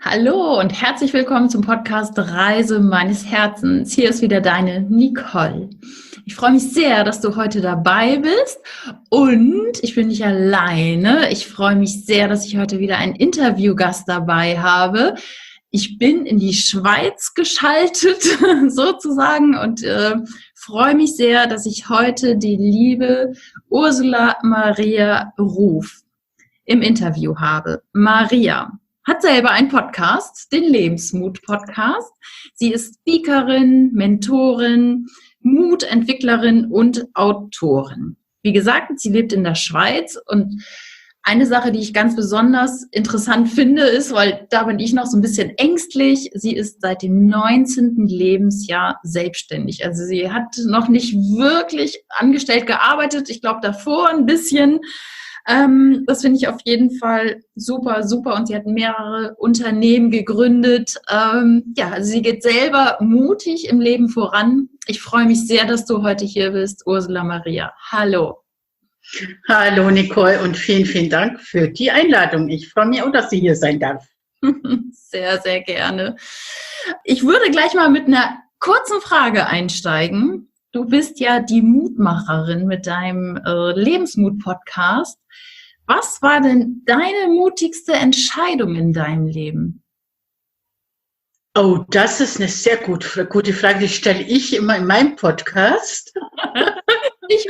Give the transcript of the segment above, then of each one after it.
Hallo und herzlich willkommen zum Podcast Reise meines Herzens. Hier ist wieder deine Nicole. Ich freue mich sehr, dass du heute dabei bist und ich bin nicht alleine. Ich freue mich sehr, dass ich heute wieder einen Interviewgast dabei habe. Ich bin in die Schweiz geschaltet sozusagen und freue mich sehr, dass ich heute die liebe Ursula Maria Ruf im Interview habe. Maria hat selber einen Podcast, den Lebensmut-Podcast. Sie ist Speakerin, Mentorin, Mutentwicklerin und Autorin. Wie gesagt, sie lebt in der Schweiz und eine Sache, die ich ganz besonders interessant finde, ist, weil da bin ich noch so ein bisschen ängstlich, sie ist seit dem 19. Lebensjahr selbstständig. Also sie hat noch nicht wirklich angestellt gearbeitet. Ich glaube, davor ein bisschen. Das finde ich auf jeden Fall super, super. Und sie hat mehrere Unternehmen gegründet. Also sie geht selber mutig im Leben voran. Ich freue mich sehr, dass du heute hier bist, Ursula Maria. Hallo. Hallo Nicole und vielen, vielen Dank für die Einladung. Ich freue mich auch, dass ich hier sein darf. Sehr, sehr gerne. Ich würde gleich mal mit einer kurzen Frage einsteigen. Du bist ja die Mutmacherin mit deinem Lebensmut-Podcast. Was war denn deine mutigste Entscheidung in deinem Leben? Oh, das ist eine sehr gute Frage. Die stelle ich immer in meinem Podcast. Ich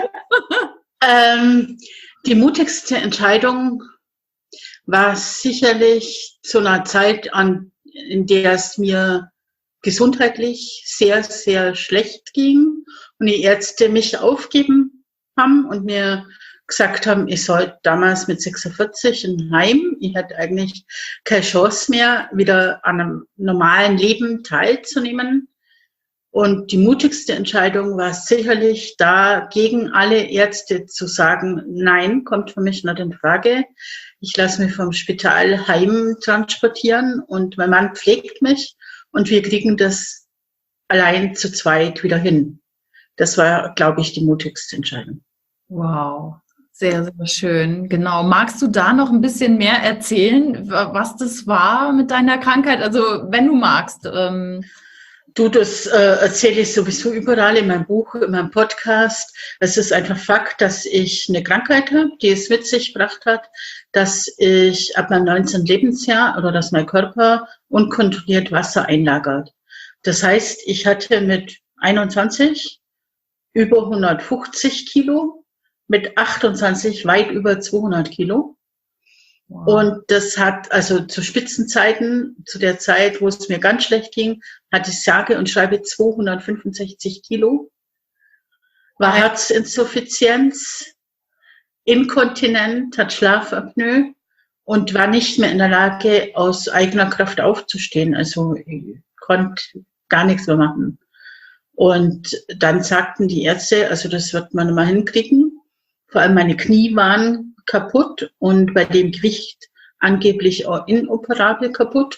mag. Die mutigste Entscheidung war sicherlich zu einer Zeit, in der es mir gesundheitlich sehr, sehr schlecht ging und die Ärzte mich aufgeben haben und mir gesagt haben, ich soll damals mit 46 in Heim, ich hatte eigentlich keine Chance mehr, wieder an einem normalen Leben teilzunehmen. Und die mutigste Entscheidung war sicherlich da, gegen alle Ärzte zu sagen, nein, kommt für mich nicht in Frage. Ich lasse mich vom Spital heim transportieren und mein Mann pflegt mich und wir kriegen das allein zu zweit wieder hin. Das war, glaube ich, die mutigste Entscheidung. Wow, sehr, sehr schön. Genau. Magst du da noch ein bisschen mehr erzählen, was das war mit deiner Krankheit? Also, wenn du magst. Das erzähle ich sowieso überall in meinem Buch, in meinem Podcast. Es ist einfach Fakt, dass ich eine Krankheit habe, die es mit sich gebracht hat, dass ich ab meinem 19. Lebensjahr oder dass mein Körper unkontrolliert Wasser einlagert. Das heißt, ich hatte mit 21 über 150 Kilo, mit 28 weit über 200 Kilo. Wow. Und das hat, also zu Spitzenzeiten, zu der Zeit, wo es mir ganz schlecht ging, hatte ich sage und schreibe 265 Kilo, war Herzinsuffizienz, inkontinent, hat Schlafapnoe und war nicht mehr in der Lage, aus eigener Kraft aufzustehen. Also ich konnte gar nichts mehr machen. Und dann sagten die Ärzte, also das wird man mal hinkriegen. Vor allem meine Knie waren kaputt und bei dem Gewicht angeblich auch inoperabel kaputt.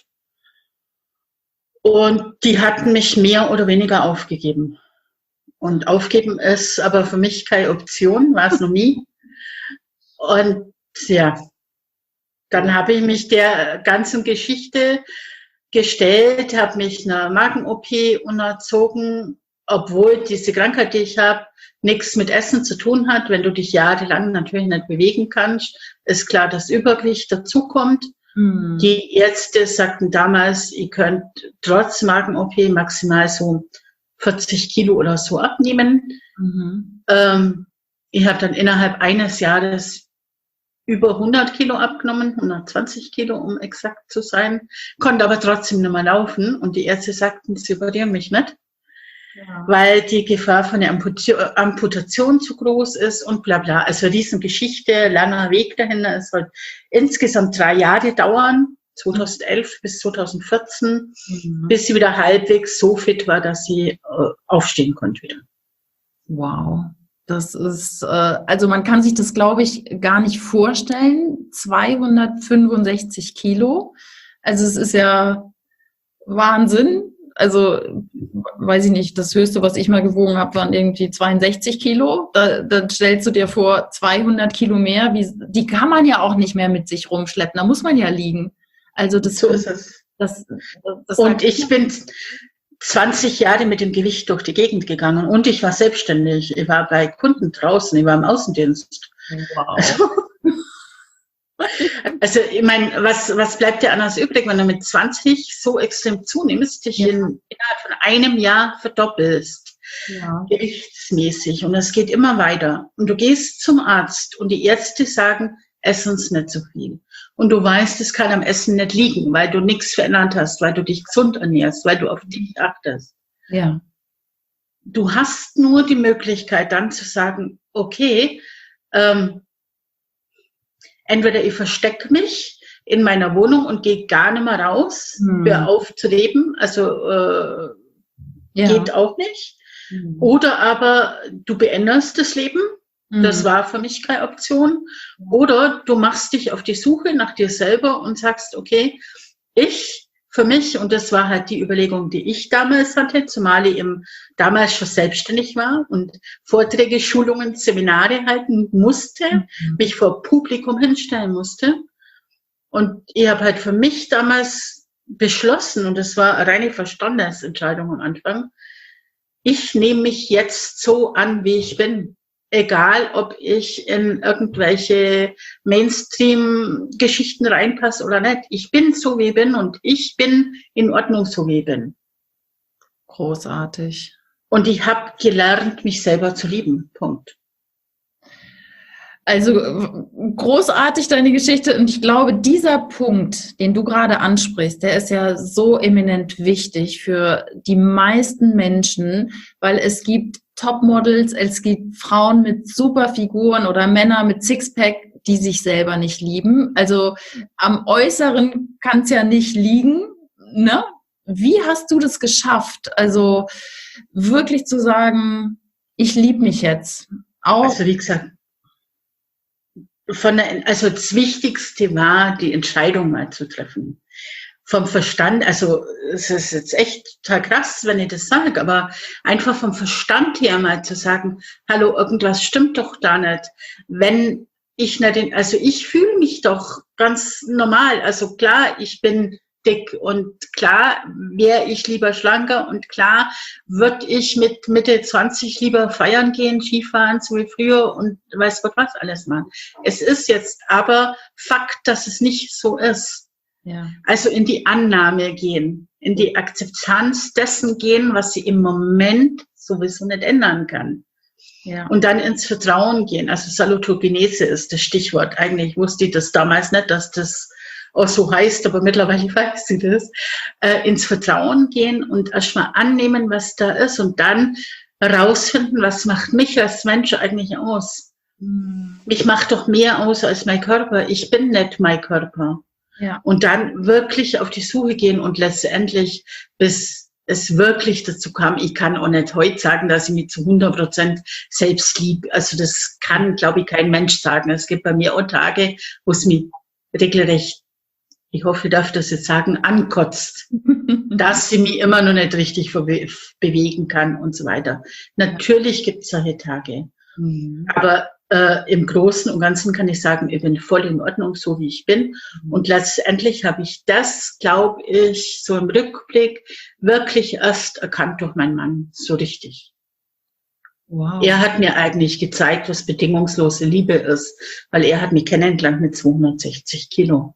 Und die hatten mich mehr oder weniger aufgegeben. Und aufgeben ist aber für mich keine Option, war es noch nie. Und ja, dann habe ich mich der ganzen Geschichte gestellt, habe mich einer Magen-OP unterzogen, obwohl diese Krankheit, die ich habe, nichts mit Essen zu tun hat. Wenn du dich jahrelang natürlich nicht bewegen kannst, ist klar, dass Übergewicht dazukommt. Mhm. Die Ärzte sagten damals, ihr könnt trotz Magen-OP maximal so 40 Kilo oder so abnehmen. Mhm. Ich habe dann innerhalb eines Jahres über 100 Kilo abgenommen, 120 Kilo, um exakt zu sein, konnte aber trotzdem nicht mehr laufen. Und die Ärzte sagten, sie operieren mich nicht. Ja. Weil die Gefahr von der Amputation zu groß ist und bla bla. Also Riesengeschichte, langer Weg dahin. Es soll insgesamt 3 Jahre dauern, 2011 bis 2014, bis sie wieder halbwegs so fit war, dass sie aufstehen konnte wieder. Wow, das ist, also man kann sich das, glaube ich, gar nicht vorstellen. 265 Kilo, also es ist ja Wahnsinn. Also, weiß ich nicht, das Höchste, was ich mal gewogen habe, waren irgendwie 62 Kilo. Da stellst du dir vor, 200 Kilo mehr, die kann man ja auch nicht mehr mit sich rumschleppen, da muss man ja liegen. Also das, So ist es. das Und ich bin 20 Jahre mit dem Gewicht durch die Gegend gegangen und ich war selbstständig. Ich war bei Kunden draußen, ich war im Außendienst. wow. Also ich meine, was bleibt dir anders übrig, wenn du mit 20 so extrem zunimmst, dich innerhalb von einem Jahr verdoppelst, gewichtsmäßig, und es geht immer weiter. Und du gehst zum Arzt und die Ärzte sagen, ess uns nicht so viel. Und du weißt, es kann am Essen nicht liegen, weil du nichts verändert hast, weil du dich gesund ernährst, weil du auf dich achtest. Ja. Du hast nur die Möglichkeit dann zu sagen, okay, entweder ich verstecke mich in meiner Wohnung und gehe gar nicht mehr raus, hör auf zu leben, also geht auch nicht. Oder aber du beänderst das Leben. Das war für mich keine Option. Oder du machst dich auf die Suche nach dir selber und sagst, okay, für mich, und das war halt die Überlegung, die ich damals hatte, zumal ich damals schon selbstständig war und Vorträge, Schulungen, Seminare halten musste, mich vor Publikum hinstellen musste. Und ich habe halt für mich damals beschlossen, und das war eine reine Verstandesentscheidung am Anfang, ich nehme mich jetzt so an, wie ich bin. Egal, ob ich in irgendwelche Mainstream-Geschichten reinpasse oder nicht. Ich bin so, wie ich bin, und ich bin in Ordnung, so wie ich bin. Großartig. Und ich habe gelernt, mich selber zu lieben. Punkt. Also großartig deine Geschichte, und ich glaube, dieser Punkt, den du gerade ansprichst, der ist ja so eminent wichtig für die meisten Menschen, weil es gibt Topmodels, es gibt Frauen mit super Figuren oder Männer mit Sixpack, die sich selber nicht lieben. Also am Äußeren kann es ja nicht liegen, ne? Wie hast du das geschafft? Also wirklich zu sagen, ich liebe mich jetzt. Auch also wie gesagt, also das Wichtigste war, die Entscheidung mal zu treffen. Vom Verstand, also es ist jetzt echt total krass, wenn ich das sage, aber einfach vom Verstand her mal zu sagen, hallo, irgendwas stimmt doch da nicht. Wenn ich nicht, also ich fühle mich doch ganz normal. Also klar, ich bin dick und klar wäre ich lieber schlanker und klar würde ich mit Mitte 20 lieber feiern gehen, Skifahren, so wie früher und weiß Gott was alles machen. Es ist jetzt aber Fakt, dass es nicht so ist. ja. Also in die Annahme gehen, in die Akzeptanz dessen gehen, was sie im Moment sowieso nicht ändern kann. Ja. Und dann ins Vertrauen gehen. Also Salutogenese ist das Stichwort. Eigentlich wusste ich das damals nicht, dass das auch so heißt, aber mittlerweile weiß ich das. Ins Vertrauen gehen und erstmal annehmen, was da ist, und dann herausfinden, was macht mich als Mensch eigentlich aus. Mich macht doch mehr aus als mein Körper. Ich bin nicht mein Körper. Ja. Und dann wirklich auf die Suche gehen und letztendlich, bis es wirklich dazu kam, ich kann auch nicht heute sagen, dass ich mich zu 100% selbst liebe. Also das kann, glaube ich, kein Mensch sagen. Es gibt bei mir auch Tage, wo es mich regelrecht, ich hoffe, ich darf das jetzt sagen, ankotzt, dass sie mich immer noch nicht richtig bewegen kann und so weiter. Natürlich gibt es solche Tage. Aber im Großen und Ganzen kann ich sagen, ich bin voll in Ordnung, so wie ich bin. Und letztendlich habe ich das, glaube ich, so im Rückblick wirklich erst erkannt durch meinen Mann, so richtig. Wow. Er hat mir eigentlich gezeigt, was bedingungslose Liebe ist, weil er hat mich kennengelernt mit 260 Kilo.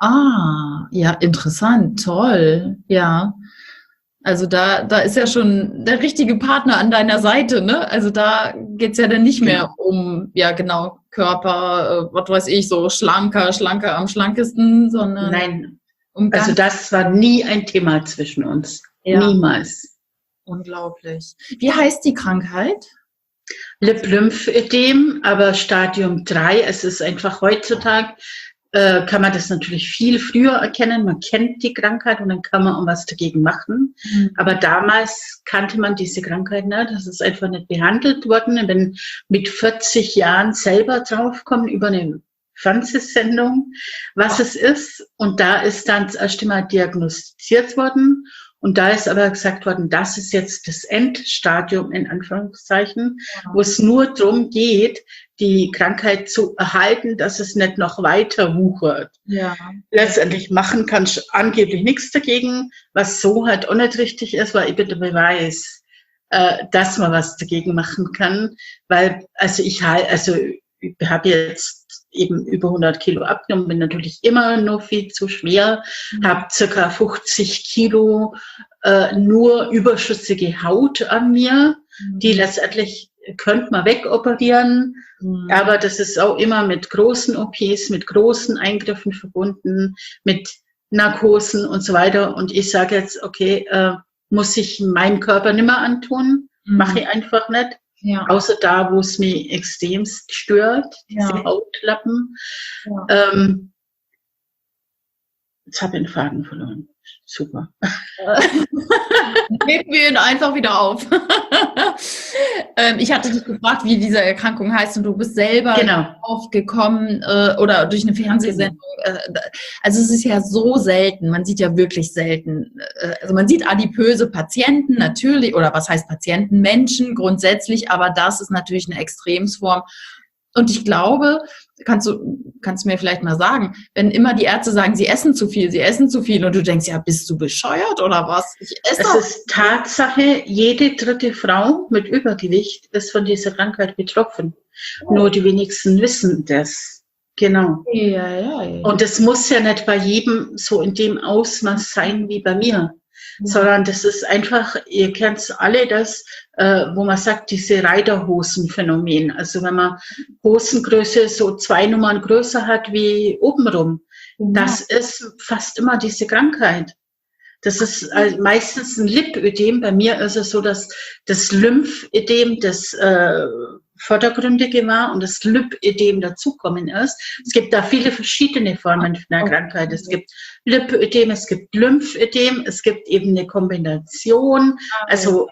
Ah, ja, interessant, toll, ja. Also da ist ja schon der richtige Partner an deiner Seite, ne? Also da geht's ja dann nicht mehr um, ja genau, Körper, was weiß ich, so schlanker am schlankesten, sondern nein, also das war nie ein Thema zwischen uns. Ja. Niemals. Unglaublich. Wie heißt die Krankheit? Lymphödem, aber Stadium 3. Es ist einfach heutzutage, kann man das natürlich viel früher erkennen. Man kennt die Krankheit und dann kann man auch was dagegen machen. Aber damals kannte man diese Krankheit nicht. Das ist einfach nicht behandelt worden. Ich bin mit 40 Jahren selber draufgekommen über eine Fernsehsendung, was es ist. Und da ist dann das erste Mal diagnostiziert worden. Und da ist aber gesagt worden, das ist jetzt das Endstadium, in Anführungszeichen, wo es nur darum geht, die Krankheit zu erhalten, dass es nicht noch weiter wuchert. Ja. Letztendlich machen kannst du angeblich nichts dagegen, was so halt auch nicht richtig ist, weil ich bin der Beweis, dass man was dagegen machen kann, weil ich habe jetzt eben über 100 Kilo abgenommen, bin natürlich immer noch viel zu schwer, habe circa 50 Kilo nur überschüssige Haut an mir, die letztendlich könnte man wegoperieren, aber das ist auch immer mit großen OPs, mit großen Eingriffen verbunden, mit Narkosen und so weiter. Und ich sage jetzt, okay, muss ich meinem Körper nicht mehr antun, mache ich einfach nicht. Ja. Außer da, wo es mich extremst stört, diese Hautlappen. Ja. Jetzt habe ich den Faden verloren. Super. Nehmen wir ihn einfach wieder auf. Ich hatte dich gefragt, wie diese Erkrankung heißt und du bist selber aufgekommen oder durch eine Fernsehsendung. Also es ist ja so selten, man sieht ja wirklich selten. Also man sieht adipöse Patienten natürlich, oder was heißt Patienten? Menschen grundsätzlich, aber das ist natürlich eine Extremsform. Und ich glaube, kannst du mir vielleicht mal sagen, wenn immer die Ärzte sagen, sie essen zu viel und du denkst, ja, bist du bescheuert oder was? Es ist Tatsache, jede dritte Frau mit Übergewicht ist von dieser Krankheit betroffen. Oh. Nur die wenigsten wissen das. Genau. Ja. Und es muss ja nicht bei jedem so in dem Ausmaß sein wie bei mir. Sondern das ist einfach, ihr kennt es alle, das, wo man sagt, diese Reiterhosen-Phänomen. Also wenn man Hosengröße so 2 Nummern größer hat wie obenrum, das ist fast immer diese Krankheit. Das ist meistens ein Lipödem. Bei mir ist es so, dass das Lymphödem das vordergründige war und das Lipödem dazukommen ist. Es gibt da viele verschiedene Formen von der Krankheit. Es gibt Lipödem, es gibt Lymphödem, es gibt eben eine Kombination. Also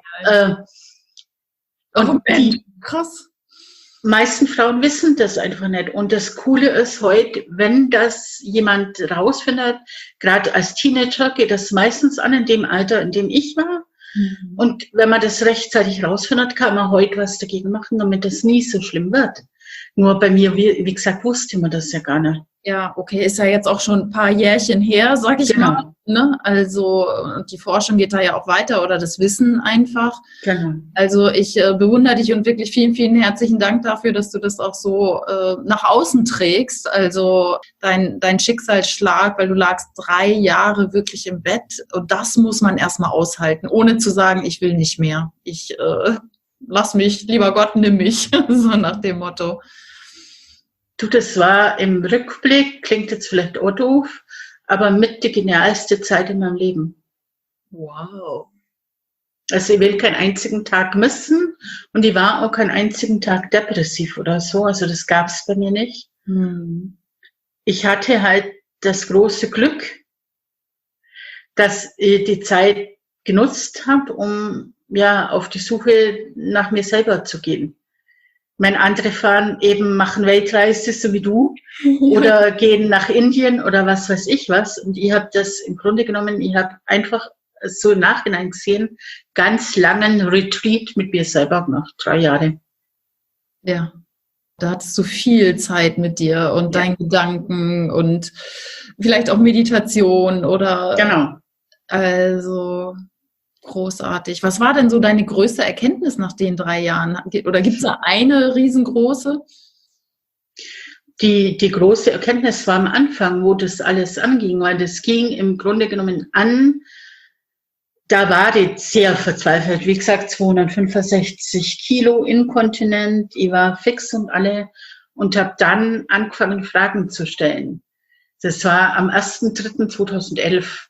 und die krass. Meisten Frauen wissen das einfach nicht. Und das Coole ist heute, wenn das jemand rausfindet, gerade als Teenager geht das meistens an in dem Alter, in dem ich war. Und wenn man das rechtzeitig rausfindet, kann man heute was dagegen machen, damit das nie so schlimm wird. Nur bei mir, wie gesagt, wusste man das ja gar nicht. Ja, okay, ist ja jetzt auch schon ein paar Jährchen her, sag ich mal. Ne? Also die Forschung geht da ja auch weiter oder das Wissen einfach. Genau. Also ich bewundere dich und wirklich vielen, vielen herzlichen Dank dafür, dass du das auch so nach außen trägst. Also dein Schicksalsschlag, weil du lagst 3 Jahre wirklich im Bett und das muss man erstmal aushalten, ohne zu sagen, ich will nicht mehr. Ich lass mich, lieber Gott, nimm mich, so nach dem Motto. Du, das war im Rückblick, klingt jetzt vielleicht auch doof, aber mit die genialste Zeit in meinem Leben. Wow. Also ich will keinen einzigen Tag missen und ich war auch keinen einzigen Tag depressiv oder so, also das gab es bei mir nicht. Ich hatte halt das große Glück, dass ich die Zeit genutzt habe, um auf die Suche nach mir selber zu gehen. Andere fahren eben, machen Weltreise, so wie du, oder gehen nach Indien oder was weiß ich was. Und ich habe das im Grunde genommen, ich habe einfach so im Nachhinein gesehen, ganz langen Retreat mit mir selber gemacht, 3 Jahre. Ja, da hattest du viel Zeit mit dir und deinen Gedanken und vielleicht auch Meditation oder... Genau. Also... Großartig. Was war denn so deine größte Erkenntnis nach den 3 Jahren? Oder gibt es da eine riesengroße? Die große Erkenntnis war am Anfang, wo das alles anging, weil das ging im Grunde genommen an, da war die sehr verzweifelt. Wie gesagt, 265 Kilo inkontinent, ich war fix und alle und habe dann angefangen, Fragen zu stellen. Das war am 1.3.2011.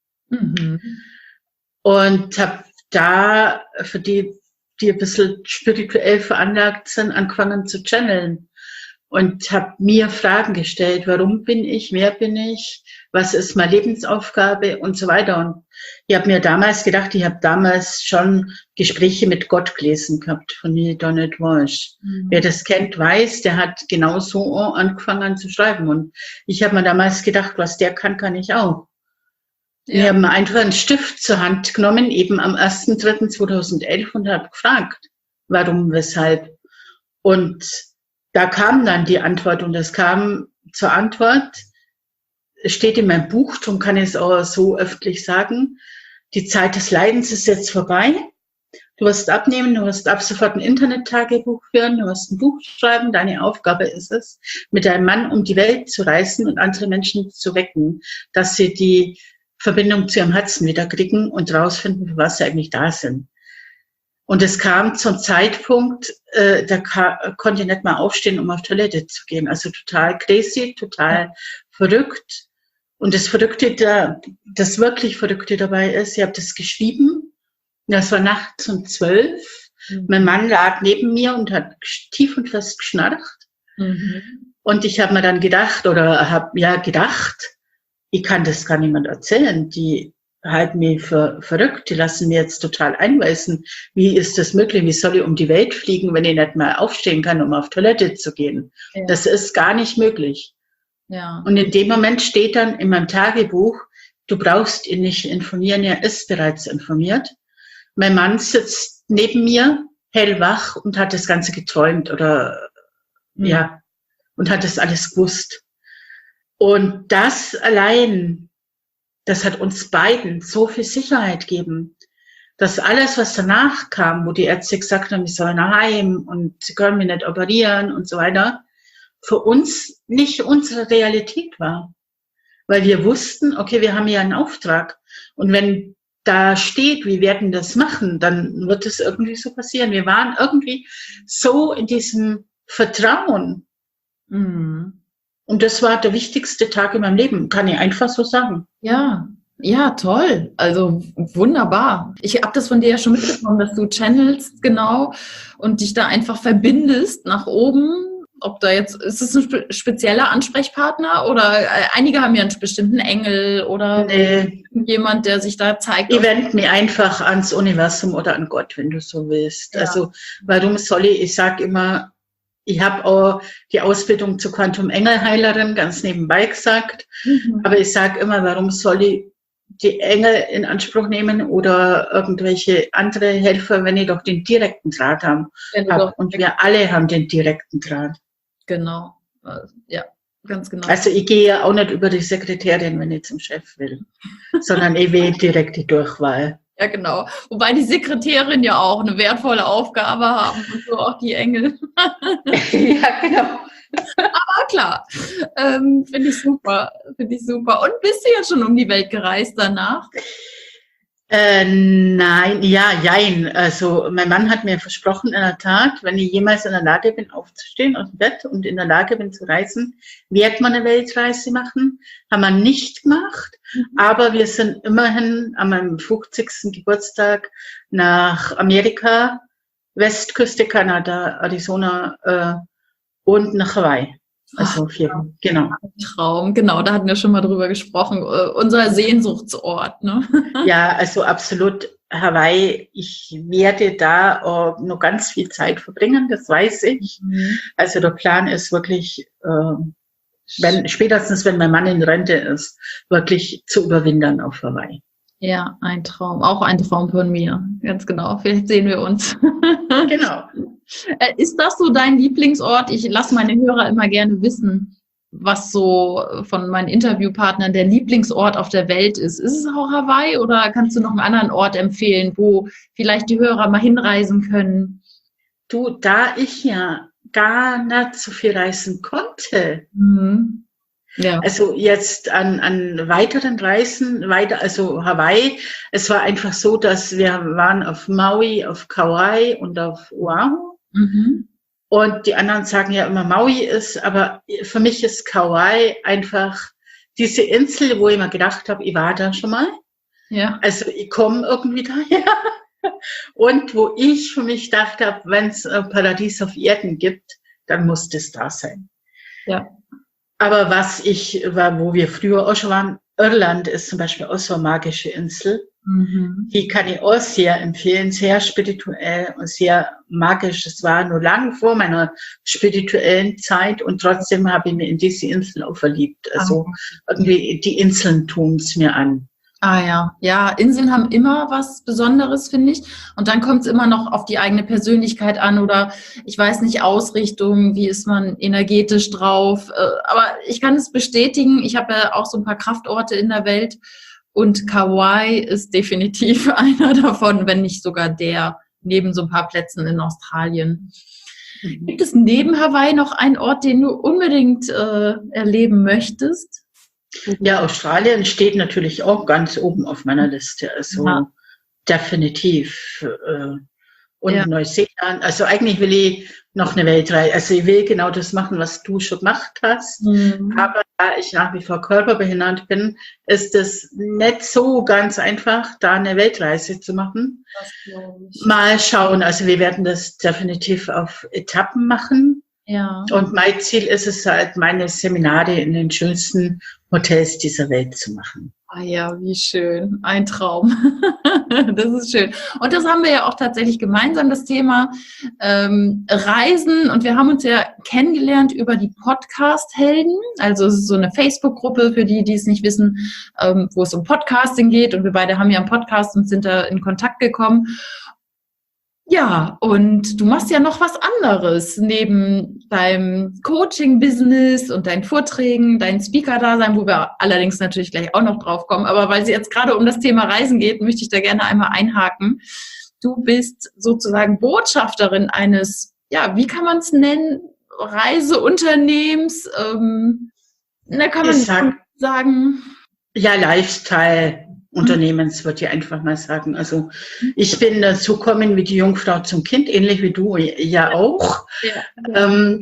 Und habe da, für die ein bisschen spirituell veranlagt sind, angefangen zu channeln. Und habe mir Fragen gestellt, warum bin ich, wer bin ich, was ist meine Lebensaufgabe und so weiter. Und ich habe mir damals gedacht, ich habe damals schon Gespräche mit Gott gelesen gehabt, von Neale Donald Walsch. Wer das kennt, weiß, der hat genau so angefangen zu schreiben. Und ich habe mir damals gedacht, was der kann, kann ich auch. Wir haben einfach einen Stift zur Hand genommen, eben am 1.3.2011 und habe gefragt, warum, weshalb. Und da kam dann die Antwort und es kam zur Antwort, es steht in meinem Buch, darum kann ich es auch so öffentlich sagen, die Zeit des Leidens ist jetzt vorbei. Du wirst abnehmen, du wirst ab sofort ein Internet-Tagebuch führen, du wirst ein Buch schreiben. Deine Aufgabe ist es, mit deinem Mann um die Welt zu reisen und andere Menschen zu wecken, dass sie die Verbindung zu ihrem Herzen wieder kriegen und rausfinden, für was sie eigentlich da sind. Und es kam zum Zeitpunkt, da konnte ich nicht mal aufstehen, um auf Toilette zu gehen. Also total crazy, total verrückt. Und das wirklich Verrückte dabei ist, ich habe das geschrieben. Das war nachts um 12. Mein Mann lag neben mir und hat tief und fest geschnarcht. Und ich habe mir dann gedacht, ich kann das gar niemand erzählen. Die halten mich für verrückt, die lassen mir jetzt total einweisen. Wie ist das möglich? Wie soll ich um die Welt fliegen, wenn ich nicht mal aufstehen kann, um auf Toilette zu gehen? Ja. Das ist gar nicht möglich. Ja. Und in dem Moment steht dann in meinem Tagebuch, du brauchst ihn nicht informieren, er ist bereits informiert. Mein Mann sitzt neben mir, hellwach, und hat das Ganze geträumt und hat das alles gewusst. Und das allein, das hat uns beiden so viel Sicherheit gegeben, dass alles, was danach kam, wo die Ärzte gesagt haben, ich soll nach Heim und sie können mich nicht operieren und so weiter, für uns nicht unsere Realität war. Weil wir wussten, okay, wir haben ja einen Auftrag. Und wenn da steht, wir werden das machen, dann wird es irgendwie so passieren. Wir waren irgendwie so in diesem Vertrauen. Und das war der wichtigste Tag in meinem Leben, kann ich einfach so sagen. Ja, toll. Also wunderbar. Ich habe das von dir ja schon mitbekommen, dass du channelst, genau, und dich da einfach verbindest nach oben. Ob da jetzt, ist es ein spezieller Ansprechpartner oder einige haben ja einen bestimmten Engel oder jemand, der sich da zeigt? Ich wende mich einfach ans Universum oder an Gott, wenn du so willst. Ja. Also warum soll ich sage immer, ich habe auch die Ausbildung zur Quantum-Engelheilerin ganz nebenbei gesagt, aber ich sage immer, warum soll ich die Engel in Anspruch nehmen oder irgendwelche andere Helfer, wenn ich doch den direkten Draht habe. Und wir alle haben den direkten Draht. Genau, ja, ganz genau. Also ich gehe ja auch nicht über die Sekretärin, wenn ich zum Chef will, sondern ich wähle direkt die Durchwahl. Ja, genau. Wobei die Sekretärin ja auch eine wertvolle Aufgabe haben und so auch die Engel. Ja, genau. Aber klar, finde ich super. Und bist du jetzt schon um die Welt gereist danach? Nein, jein. Also mein Mann hat mir versprochen, in der Tat, wenn ich jemals in der Lage bin, aufzustehen aus dem Bett und in der Lage bin zu reisen, wird man eine Weltreise machen. Haben wir nicht gemacht, aber wir sind immerhin an meinem 50. Geburtstag nach Amerika, Westküste Kanada, Arizona und nach Hawaii. Also genau. Traum, genau, da hatten wir schon mal drüber gesprochen. Unser Sehnsuchtsort, ne? Ja, also absolut Hawaii. Ich werde da noch ganz viel Zeit verbringen, das weiß ich. Also der Plan ist wirklich, spätestens wenn mein Mann in Rente ist, wirklich zu überwintern auf Hawaii. Ja, ein Traum. Auch ein Traum von mir. Ganz genau. Vielleicht sehen wir uns. Genau. Ist das so dein Lieblingsort? Ich lasse meine Hörer immer gerne wissen, was so von meinen Interviewpartnern der Lieblingsort auf der Welt ist. Ist es auch Hawaii oder kannst du noch einen anderen Ort empfehlen, wo vielleicht die Hörer mal hinreisen können? Du, da ich ja gar nicht so viel reisen konnte, ja. Also jetzt an weiteren Reisen, also Hawaii, es war einfach so, dass wir waren auf Maui, auf Kauai und auf Oahu. Und die anderen sagen ja immer, Maui ist, aber für mich ist Kauai einfach diese Insel, wo ich mir gedacht habe, ich war da schon mal. Ja. Also ich komme irgendwie daher. Und wo ich für mich gedacht habe, wenn es ein Paradies auf Erden gibt, dann muss das da sein. Ja. Aber wo wir früher auch schon waren, Irland ist zum Beispiel auch so eine magische Insel. Die kann ich auch sehr empfehlen, sehr spirituell und sehr magisch. Es war nur lange vor meiner spirituellen Zeit und trotzdem habe ich mich in diese Insel auch verliebt. Also irgendwie die Inseln tun es mir an. Ah ja, ja, Inseln haben immer was Besonderes, finde ich. Und dann kommt es immer noch auf die eigene Persönlichkeit an oder ich weiß nicht, Ausrichtung, wie ist man energetisch drauf. Aber ich kann es bestätigen, ich habe ja auch so ein paar Kraftorte in der Welt und Kauai ist definitiv einer davon, wenn nicht sogar der, neben so ein paar Plätzen in Australien. Gibt es neben Hawaii noch einen Ort, den du unbedingt erleben möchtest? Ja, Australien steht natürlich auch ganz oben auf meiner Liste. Also Ja. definitiv. Und Ja. Neuseeland. Also eigentlich will ich noch eine Weltreise. Also ich will genau das machen, was du schon gemacht hast. Mhm. Aber da ich nach wie vor körperbehindert bin, ist es nicht so ganz einfach, da eine Weltreise zu machen. Das glaube ich. Mal schauen. Also wir werden das definitiv auf Etappen machen. Ja. Und mein Ziel ist es halt, meine Seminare in den schönsten Hotels dieser Welt zu machen. Ah ja, wie schön. Ein Traum. Das ist schön. Und das haben wir ja auch tatsächlich gemeinsam, das Thema Reisen. Und wir haben uns ja kennengelernt über die Podcast-Helden. Also es ist so eine Facebook-Gruppe für die, die es nicht wissen, wo es um Podcasting geht. Und wir beide haben ja einen Podcast und sind da in Kontakt gekommen. Ja, und du machst ja noch was anderes neben deinem Coaching-Business und deinen Vorträgen, dein Speaker-Dasein, wo wir allerdings natürlich gleich auch noch drauf kommen. Aber weil es jetzt gerade um das Thema Reisen geht, möchte ich da gerne einmal einhaken. Du bist sozusagen Botschafterin eines, ja, wie kann man es nennen, Reiseunternehmens. Da kann man sagen. Ja, Lifestyle-Unternehmens, würde ich einfach mal sagen. Also ich bin dazu gekommen wie die Jungfrau zum Kind, ähnlich wie du ja auch. Ja.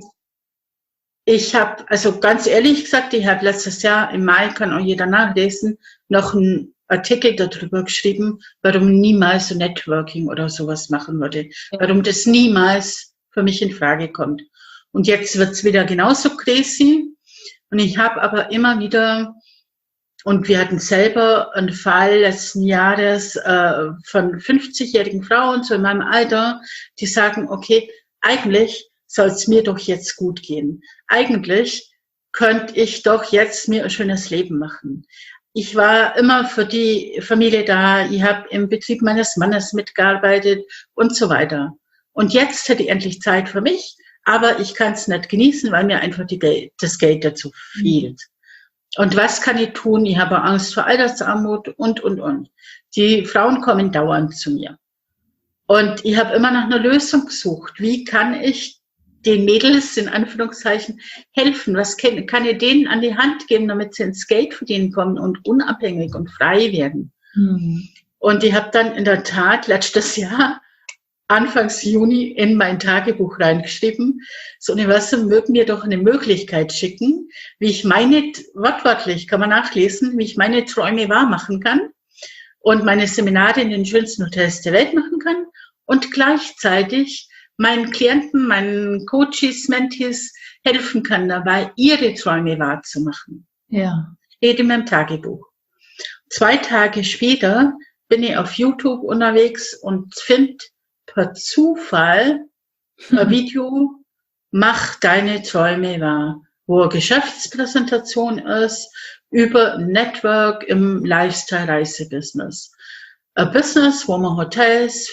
Ich habe, also ganz ehrlich gesagt, ich habe letztes Jahr im Mai, kann auch jeder nachlesen, noch einen Artikel darüber geschrieben, warum niemals so Networking oder sowas machen würde. Ja. Warum das niemals für mich in Frage kommt. Und jetzt wird's wieder genauso crazy. Und ich habe aber immer wieder, und wir hatten selber einen Fall letzten Jahres von 50-jährigen Frauen, so in meinem Alter, die sagen, okay, eigentlich soll es mir doch jetzt gut gehen. Eigentlich könnte ich doch jetzt mir ein schönes Leben machen. Ich war immer für die Familie da, ich habe im Betrieb meines Mannes mitgearbeitet und so weiter. Und jetzt hätte ich endlich Zeit für mich, aber ich kann es nicht genießen, weil mir einfach das Geld dazu fehlt. Und was kann ich tun? Ich habe Angst vor Altersarmut und. Die Frauen kommen dauernd zu mir. Und ich habe immer nach einer Lösung gesucht. Wie kann ich den Mädels, in Anführungszeichen, helfen? Was kann ich denen an die Hand geben, damit sie ins Geld verdienen kommen und unabhängig und frei werden? Mhm. Und ich habe dann in der Tat letztes Jahr Anfangs Juni in mein Tagebuch reingeschrieben, das Universum möge mir doch eine Möglichkeit schicken, wie ich wortwörtlich kann man nachlesen, wie ich meine Träume wahr machen kann und meine Seminare in den schönsten Hotels der Welt machen kann und gleichzeitig meinen Klienten, meinen Coaches, Mentees helfen kann dabei, ihre Träume wahrzumachen. Ja. Steht in meinem Tagebuch. 2 Tage später bin ich auf YouTube unterwegs und finde per Zufall ein Video, mach deine Träume wahr, wo eine Geschäftspräsentation ist über Network im Lifestyle-Reise-Business. Ein Business, wo man Hotels,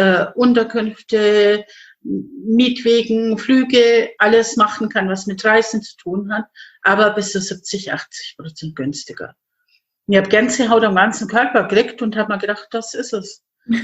Unterkünfte, Mietwegen, Flüge, alles machen kann, was mit Reisen zu tun hat, aber bis zu 70-80% günstiger. Ich habe Gänsehaut am ganzen Körper gekriegt und habe mir gedacht, das ist es.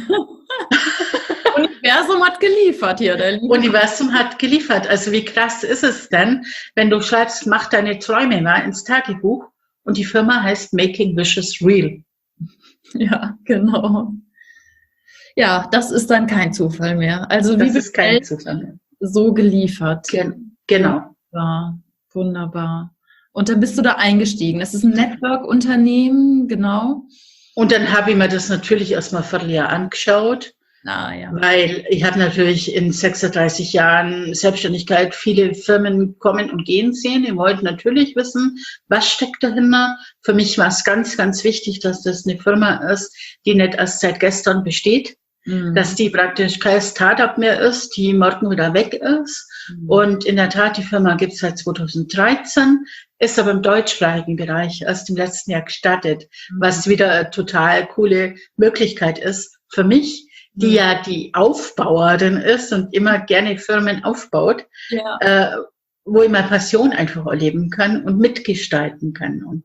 Universum hat geliefert hier. Universum hat geliefert. Also wie krass ist es denn, wenn du schreibst, mach deine Träume wahr ins Tagebuch und die Firma heißt Making Wishes Real. Ja, genau. Ja, das ist dann kein Zufall mehr. Also das ist kein Zufall mehr. So geliefert. Genau. Ja, wunderbar. Und dann bist du da eingestiegen. Das ist ein Network-Unternehmen, genau. Und dann habe ich mir das natürlich erstmal ein Vierteljahr angeschaut. Ah, ja. Weil ich habe natürlich in 36 Jahren Selbstständigkeit viele Firmen kommen und gehen sehen. Ich wollte natürlich wissen, was steckt dahinter. Für mich war es ganz, ganz wichtig, dass das eine Firma ist, die nicht erst seit gestern besteht, dass die praktisch kein Startup mehr ist, die morgen wieder weg ist. Und in der Tat, die Firma gibt es seit 2013, ist aber im deutschsprachigen Bereich erst im letzten Jahr gestartet, was wieder eine total coole Möglichkeit ist für mich, die ja die Aufbauerin ist und immer gerne Firmen aufbaut, wo ich meine Passion einfach erleben kann und mitgestalten kann und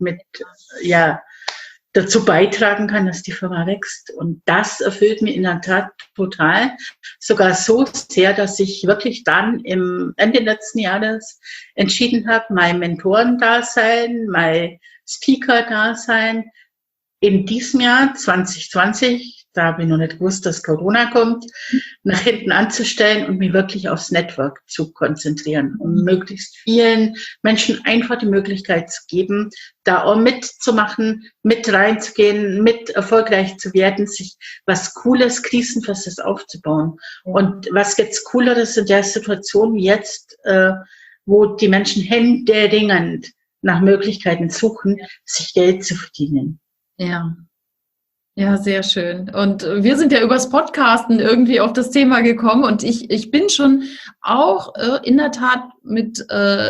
dazu beitragen kann, dass die Firma wächst. Und das erfüllt mich in der Tat total. Sogar so sehr, dass ich wirklich dann im Ende letzten Jahres entschieden habe, mein Mentorendasein, mein Speaker-Dasein in diesem Jahr 2020, da habe ich noch nicht gewusst, dass Corona kommt, nach hinten anzustellen und mich wirklich aufs Network zu konzentrieren, um möglichst vielen Menschen einfach die Möglichkeit zu geben, da auch mitzumachen, mit reinzugehen, mit erfolgreich zu werden, sich was Cooles, Krisenfestes aufzubauen. Und was jetzt Cooleres in der Situation wie jetzt, wo die Menschen händeringend nach Möglichkeiten suchen, sich Geld zu verdienen. Ja, sehr schön. Und wir sind ja übers Podcasten irgendwie auf das Thema gekommen und ich bin schon auch in der Tat mit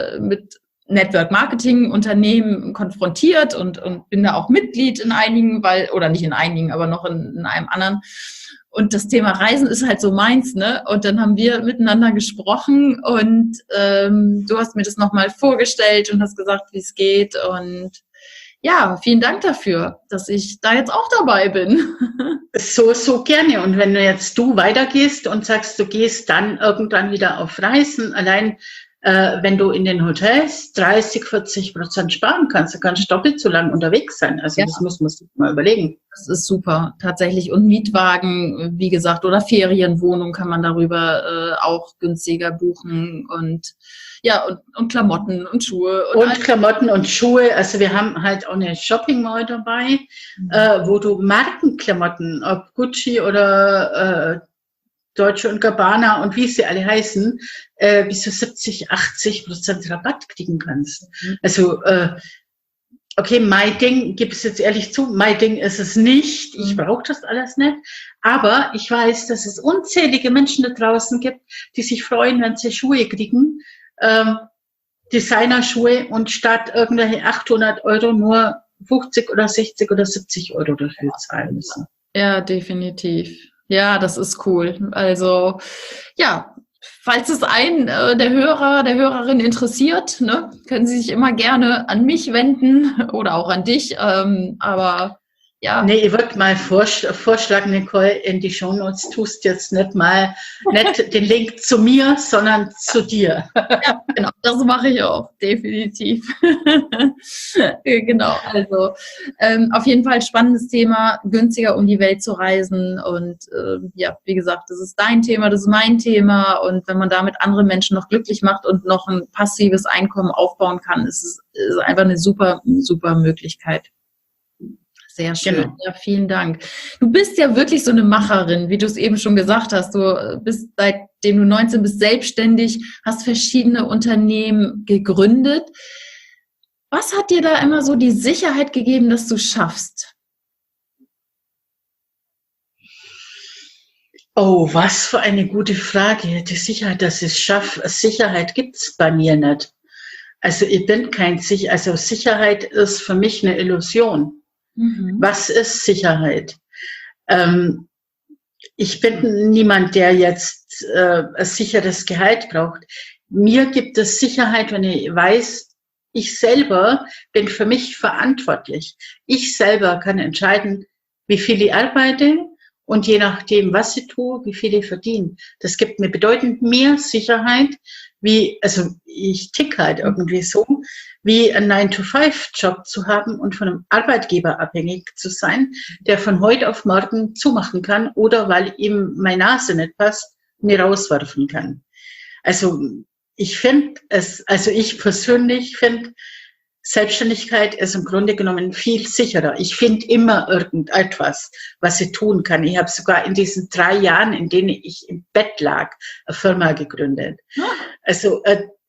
Network-Marketing-Unternehmen konfrontiert und bin da auch Mitglied in einigen, oder nicht in einigen, aber noch in einem anderen. Und das Thema Reisen ist halt so meins, ne? Und dann haben wir miteinander gesprochen und du hast mir das nochmal vorgestellt und hast gesagt, wie es geht. Und ja, vielen Dank dafür, dass ich da jetzt auch dabei bin. So gerne. Und wenn du weitergehst und sagst, du gehst dann irgendwann wieder auf Reisen, allein wenn du in den Hotels 30-40% sparen kannst, dann kannst du doppelt so lang unterwegs sein. Also das muss man sich mal überlegen. Das ist super, tatsächlich. Und Mietwagen, wie gesagt, oder Ferienwohnung kann man darüber auch günstiger buchen und und Klamotten und Schuhe. Und Klamotten und Schuhe. Also wir haben halt auch eine Shopping Mall dabei, wo du Markenklamotten, ob Gucci oder Deutsche und Gabbana und wie sie alle heißen, bis zu 70-80% Rabatt kriegen kannst. Also, okay, mein Ding, gebe es jetzt ehrlich zu, mein Ding ist es nicht. Ich brauche das alles nicht. Aber ich weiß, dass es unzählige Menschen da draußen gibt, die sich freuen, wenn sie Schuhe kriegen, Designerschuhe und statt irgendwelche 800 € nur 50 oder 60 oder 70 € dafür zahlen müssen. Ja, definitiv. Ja, das ist cool. Also, ja, falls es einen der Hörer, der Hörerin interessiert, ne, können Sie sich immer gerne an mich wenden oder auch an dich. Aber ja. Nee, ich würde mal vorschlagen, Nicole, in die Shownotes tust jetzt nicht den Link zu mir, sondern zu dir. Ja, genau, das mache ich auch, definitiv. Genau, also auf jeden Fall spannendes Thema, günstiger um die Welt zu reisen und wie gesagt, das ist dein Thema, das ist mein Thema und wenn man damit andere Menschen noch glücklich macht und noch ein passives Einkommen aufbauen kann, ist es einfach eine super, super Möglichkeit. Sehr schön. Genau. Ja, vielen Dank. Du bist ja wirklich so eine Macherin, wie du es eben schon gesagt hast. Du bist, seitdem du 19 bist, selbstständig, hast verschiedene Unternehmen gegründet. Was hat dir da immer so die Sicherheit gegeben, dass du schaffst? Oh, was für eine gute Frage. Die Sicherheit, dass ich es schaffe. Sicherheit gibt es bei mir nicht. Also ich bin Sicherheit ist für mich eine Illusion. Was ist Sicherheit? Ich bin niemand, der jetzt ein sicheres Gehalt braucht. Mir gibt es Sicherheit, wenn ich weiß, ich selber bin für mich verantwortlich. Ich selber kann entscheiden, wie viel ich arbeite und je nachdem, was ich tue, wie viel ich verdiene. Das gibt mir bedeutend mehr Sicherheit, ich tick halt irgendwie so, wie einen 9-to-5-Job zu haben und von einem Arbeitgeber abhängig zu sein, der von heute auf morgen zumachen kann oder weil ihm meine Nase nicht passt, mir rauswerfen kann. Also ich persönlich finde, Selbstständigkeit ist im Grunde genommen viel sicherer. Ich finde immer irgendetwas, was ich tun kann. Ich habe sogar in diesen 3 Jahren, in denen ich im Bett lag, eine Firma gegründet. Also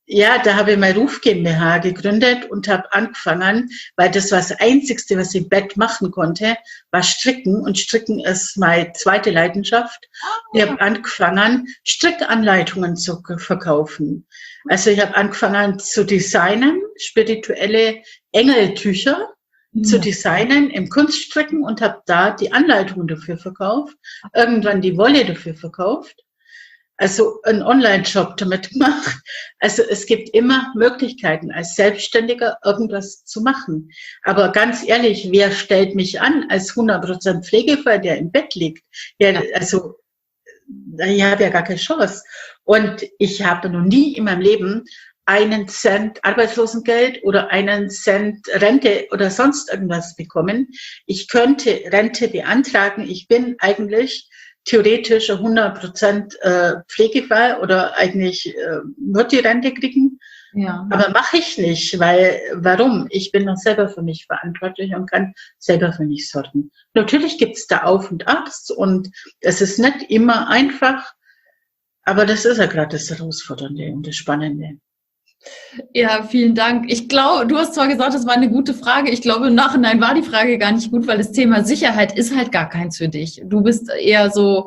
Ja, da habe ich meine Ruf GmbH gegründet und habe angefangen, weil das war das Einzigste, was ich im Bett machen konnte, war Stricken. Und Stricken ist meine zweite Leidenschaft. Ich habe angefangen, Strickanleitungen zu verkaufen. Also ich habe angefangen zu designen, spirituelle Engeltücher zu designen im Kunststricken und habe da die Anleitungen dafür verkauft, irgendwann die Wolle dafür verkauft. Also einen Online-Shop damit gemacht. Also es gibt immer Möglichkeiten, als Selbstständiger irgendwas zu machen. Aber ganz ehrlich, wer stellt mich an als 100% Pflegefall, der im Bett liegt? Ja, also ich habe ja gar keine Chance. Und ich habe noch nie in meinem Leben einen Cent Arbeitslosengeld oder einen Cent Rente oder sonst irgendwas bekommen. Ich könnte Rente beantragen. Ich bin eigentlich theoretisch 100% Pflegefall oder eigentlich wird die Rente kriegen. Ja. Aber mache ich nicht, weil, warum? Ich bin noch selber für mich verantwortlich und kann selber für mich sorgen. Natürlich gibt's da Auf und Abs und es ist nicht immer einfach, aber das ist ja gerade das Herausfordernde und das Spannende. Ja, vielen Dank. Ich glaube, du hast zwar gesagt, das war eine gute Frage. Ich glaube, im Nachhinein war die Frage gar nicht gut, weil das Thema Sicherheit ist halt gar keins für dich. Du bist eher so,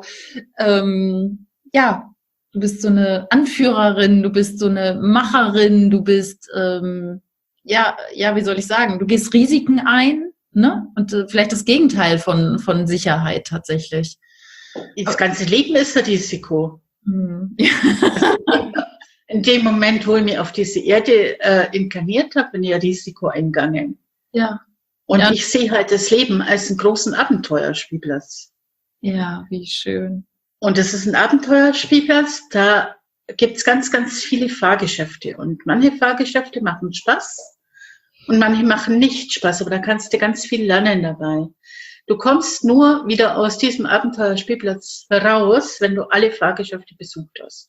ja, du bist so eine Anführerin, du bist so eine Macherin, du bist, ja, wie soll ich sagen, du gehst Risiken ein, ne? Und vielleicht das Gegenteil von Sicherheit tatsächlich. Das ganze Leben ist ein Risiko. Ja. In dem Moment, wo ich mich auf diese Erde inkarniert habe, bin ich ein Risiko eingegangen. Ja. Und ja. ich sehe halt das Leben als einen großen Abenteuerspielplatz. Ja, wie schön. Und es ist ein Abenteuerspielplatz, da gibt's ganz, ganz viele Fahrgeschäfte. Und manche Fahrgeschäfte machen Spaß und manche machen nicht Spaß, aber da kannst du ganz viel lernen dabei. Du kommst nur wieder aus diesem Abenteuerspielplatz heraus, wenn du alle Fahrgeschäfte besucht hast.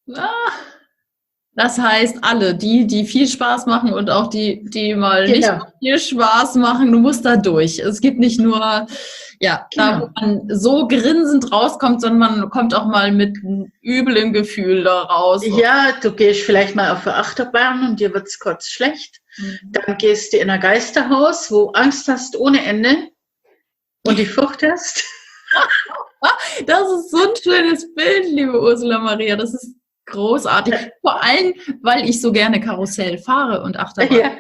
Das heißt, alle, die viel Spaß machen und auch die mal nicht so viel Spaß machen, du musst da durch. Es gibt nicht nur, ja, da wo man so grinsend rauskommt, sondern man kommt auch mal mit einem üblen Gefühl da raus. Ja, du gehst vielleicht mal auf eine Achterbahn und dir wird's kurz schlecht. Dann gehst du in ein Geisterhaus, wo Angst hast ohne Ende und die Furcht hast. Das ist so ein schönes Bild, liebe Ursula Maria. Das ist großartig. Vor allem, weil ich so gerne Karussell fahre und Achterbahn. Ja.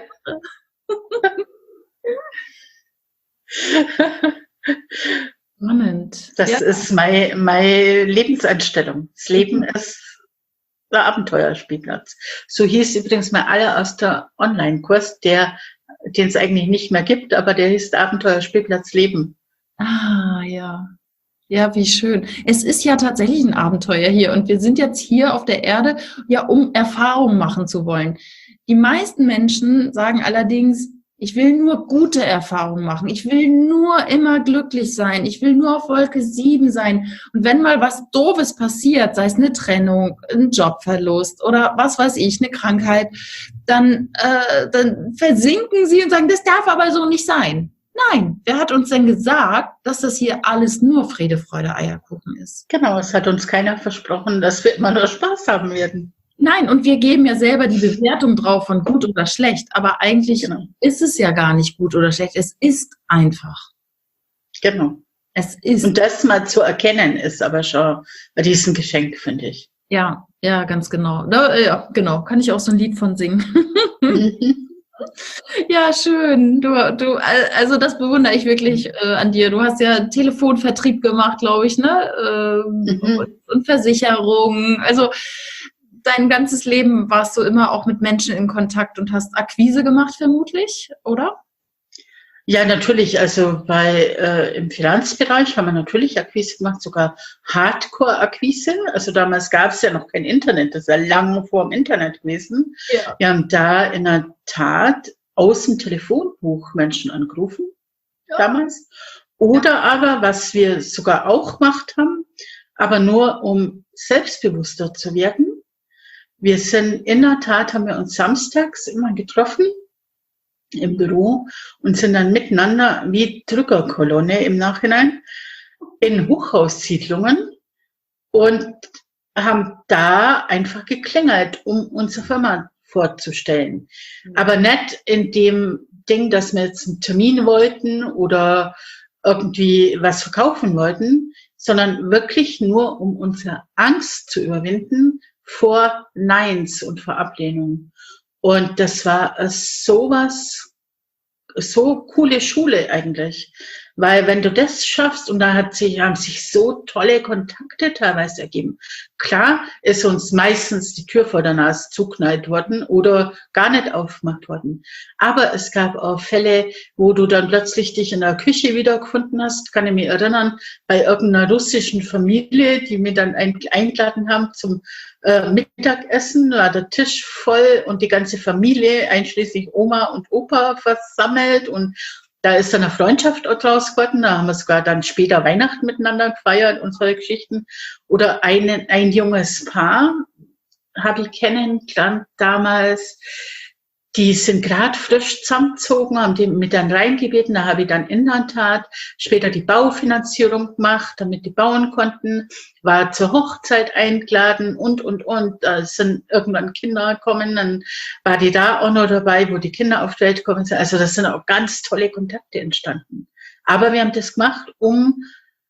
Spannend. Das ist meine Lebenseinstellung. Das Leben ist der Abenteuerspielplatz. So hieß übrigens mein allererster Online-Kurs, den es eigentlich nicht mehr gibt, aber der hieß Abenteuerspielplatz Leben. Ah, ja. Ja, wie schön. Es ist ja tatsächlich ein Abenteuer hier und wir sind jetzt hier auf der Erde, ja, um Erfahrungen machen zu wollen. Die meisten Menschen sagen allerdings, ich will nur gute Erfahrungen machen. Ich will nur immer glücklich sein. Ich will nur auf Wolke 7 sein. Und wenn mal was Doofes passiert, sei es eine Trennung, ein Jobverlust oder was weiß ich, eine Krankheit, dann versinken sie und sagen, das darf aber so nicht sein. Nein, wer hat uns denn gesagt, dass das hier alles nur Friede, Freude, Eierkuchen ist? Genau, es hat uns keiner versprochen, dass wir immer nur Spaß haben werden. Nein, und wir geben ja selber die Bewertung drauf von gut oder schlecht, aber eigentlich ist es ja gar nicht gut oder schlecht, es ist einfach. Genau. Es ist. Und das mal zu erkennen, ist aber schon ein Riesengeschenk, finde ich. Ja, ganz genau. Ja, genau, kann ich auch so ein Lied von singen. Ja, schön. Also das bewundere ich wirklich an dir. Du hast ja Telefonvertrieb gemacht, glaube ich, ne? Und Versicherungen. Also dein ganzes Leben warst du immer auch mit Menschen in Kontakt und hast Akquise gemacht, vermutlich, oder? Ja, natürlich. Also im Finanzbereich haben wir natürlich Akquise gemacht, sogar Hardcore-Akquise. Also damals gab es ja noch kein Internet, das ist ja lange vor dem Internet gewesen. Ja. Wir haben da in der Tat aus dem Telefonbuch Menschen angerufen, damals. Oder aber, was wir sogar auch gemacht haben, aber nur um selbstbewusster zu werden. Wir sind in der Tat, haben wir uns samstags immer getroffen im Büro und sind dann miteinander wie Drückerkolonne im Nachhinein in Hochhaussiedlungen und haben da einfach geklingelt, um unsere Firma vorzustellen. Aber nicht in dem Ding, dass wir jetzt einen Termin wollten oder irgendwie was verkaufen wollten, sondern wirklich nur, um unsere Angst zu überwinden vor Neins und vor Ablehnung. Und das war sowas, so coole Schule eigentlich. Weil wenn du das schaffst, und da haben sich so tolle Kontakte teilweise ergeben. Klar ist uns meistens die Tür vor der Nase zuknallt worden oder gar nicht aufgemacht worden. Aber es gab auch Fälle, wo du dann plötzlich dich in der Küche wiedergefunden hast, kann ich mich erinnern, bei irgendeiner russischen Familie, die mir dann eingeladen haben zum Mittagessen, war der Tisch voll und die ganze Familie, einschließlich Oma und Opa, versammelt, und da ist dann eine Freundschaft draus geworden. Da haben wir sogar dann später Weihnachten miteinander gefeiert und solche Geschichten. Oder ein junges Paar habe ich kennengelernt damals. Die sind gerade frisch zusammengezogen, haben die mit dann reingebeten. Da habe ich dann in der Tat später die Baufinanzierung gemacht, damit die bauen konnten. War zur Hochzeit eingeladen und. Da sind irgendwann Kinder gekommen, dann war die da auch noch dabei, wo die Kinder auf die Welt gekommen sind. Also das sind auch ganz tolle Kontakte entstanden. Aber wir haben das gemacht, um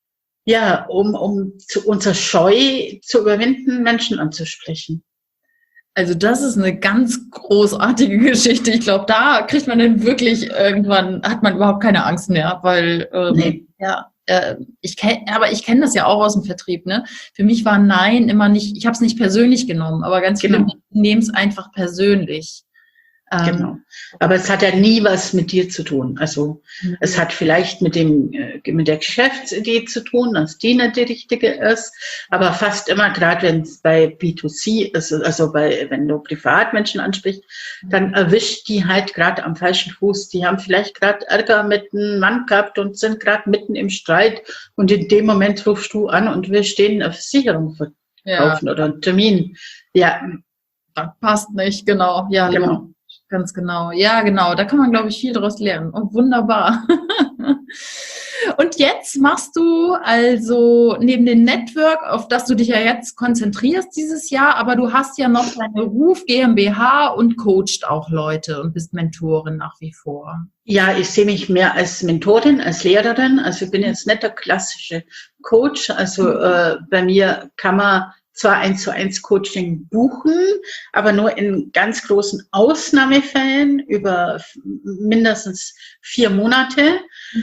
unser Scheu zu überwinden, Menschen anzusprechen. Also das ist eine ganz großartige Geschichte. Ich glaube, da kriegt man dann wirklich irgendwann, hat man überhaupt keine Angst mehr, weil Nee. ich kenne das ja auch aus dem Vertrieb. Ne? Für mich war Nein immer nicht, ich habe es nicht persönlich genommen, aber ganz viele Menschen nehmen es einfach persönlich. Genau. Aber es hat ja nie was mit dir zu tun. Also es hat vielleicht mit der Geschäftsidee zu tun, dass die nicht die richtige ist. Aber fast immer, gerade wenn es bei B2C ist, also wenn du Privatmenschen ansprichst, dann erwischt die halt gerade am falschen Fuß. Die haben vielleicht gerade Ärger mit einem Mann gehabt und sind gerade mitten im Streit. Und in dem Moment rufst du an und willst denen eine Versicherung verkaufen oder einen Termin. Ja. Das passt nicht, genau. Ja, genau. Ganz genau. Ja, genau. Da kann man, glaube ich, viel daraus lernen. Oh, wunderbar. Und jetzt machst du also neben dem Network, auf das du dich ja jetzt konzentrierst dieses Jahr, aber du hast ja noch deine Ruf GmbH und coacht auch Leute und bist Mentorin nach wie vor. Ja, ich sehe mich mehr als Mentorin, als Lehrerin. Also ich bin jetzt nicht der klassische Coach. Also bei mir kann man zwar 1:1 Coaching buchen, aber nur in ganz großen Ausnahmefällen über mindestens 4 Monate.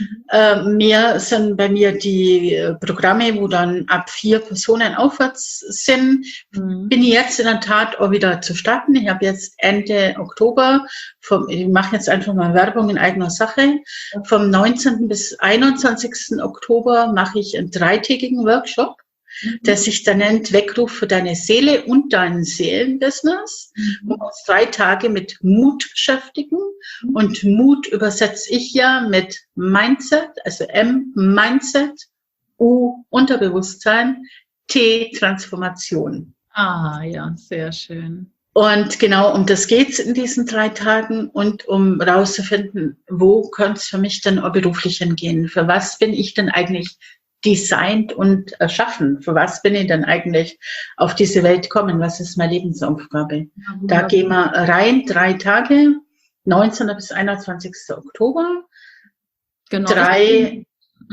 Mehr sind bei mir die Programme, wo dann ab 4 Personen aufwärts sind. Bin ich jetzt in der Tat auch wieder zu starten. Ich habe jetzt Ende Oktober, ich mache jetzt einfach mal Werbung in eigener Sache, vom 19. bis 21. Oktober mache ich einen 3-tägigen Workshop, der sich dann nennt Weckruf für deine Seele und dein Seelenbusiness. Wir uns 3 Tage mit Mut beschäftigen. Und Mut übersetze ich ja mit Mindset, also M, Mindset, U, Unterbewusstsein, T, Transformation. Ah, ja, sehr schön. Und genau um das geht's in diesen 3 Tagen und um rauszufinden, wo könnte es für mich denn auch beruflich hingehen? Für was bin ich denn eigentlich designt und erschaffen? Für was bin ich denn eigentlich auf diese Welt gekommen? Was ist meine Lebensaufgabe? Ja, da gehen wir rein, 3 Tage, 19. bis 21. Oktober. Genau. 3